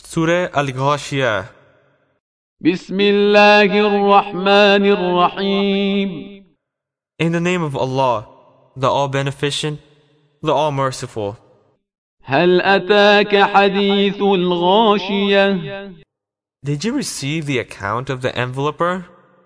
Surah Al-Ghashiyah. بسم الله الرحمن الرحيم. In the name of Allah, the All-Beneficent, the All-Merciful. هل أتاك حديث الغاشية؟ Did you receive the account of the enveloper?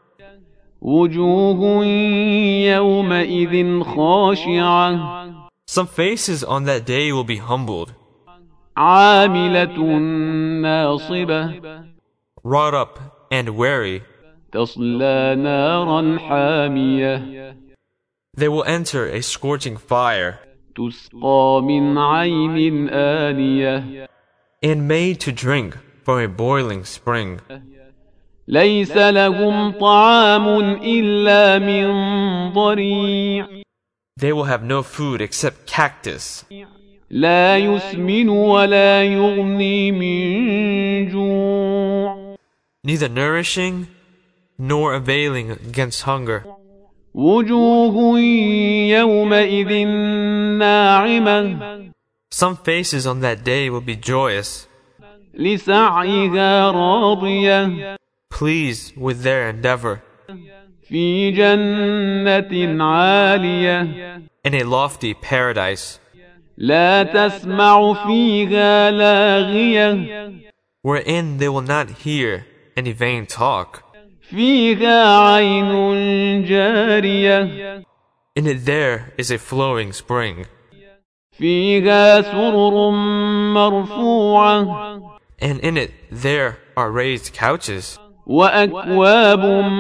وجوه يومئذ خاشعة. Some faces on that day will be humbled, عاملة ناصبة. wrought up and weary. تصلى نارا حامية. They will enter a scorching fire, تسقى من عين آنية. and made to drink from a boiling spring. ليس لهم طعام إلا من ضريع. They will have no food except cactus, لا يسمن ولا يغني من جوع. neither nourishing nor availing against hunger. وجوه يومئذ ناعمة. Some faces on that day will be joyous, لسعيها راضية. pleased with their endeavor, في جنة عالية. in a lofty paradise, لا تسمع فيها لاغية. wherein they will not hear any vain talk. فيها عين جارية. In it there is a flowing spring, فيها سرر مرفوعة. and in it there are raised couches, وأكواب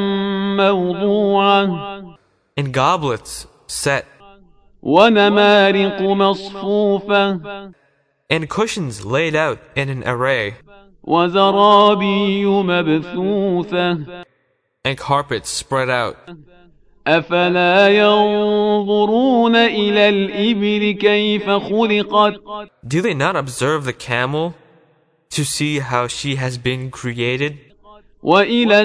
موضوعة. and goblets set, ونمارق مصفوفة. and cushions laid out in an array, وزرابي مبثوثة. and carpets spread out. أفلا ينظرون إلى الإبل كيف خلقت. Do they not observe the camel to see how she has been created? وإلى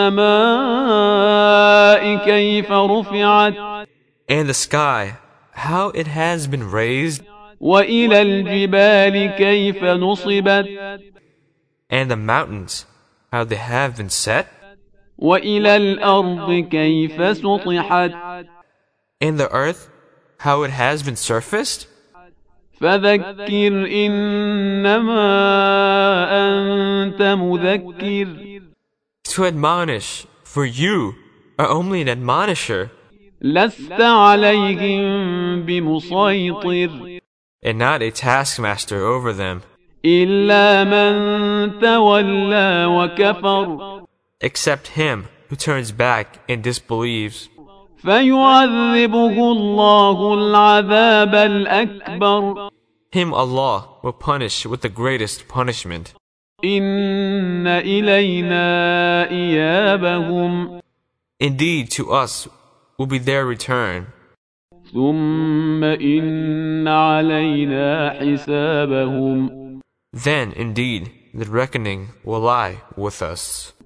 السماء كيف رفعت. And the sky, how it has been raised? وإلى الجبال كيف نصبت. And the mountains, how they have been set? وإلى الأرض كيف سطحت. And the earth, how it has been surfaced? فذكر إنما أنت مذكر. To admonish, for you are only an admonisher, لست عليهم بمسيطر. and not a taskmaster over them, إلا من تولى وكفر. except him who turns back and disbelieves. فيعذبه الله العذاب الأكبر. Him Allah will punish with the greatest punishment. إن إلينا إيابهم. Indeed, to us will be their return. ثم إن علينا حسابهم. Then, indeed, the reckoning will lie with us.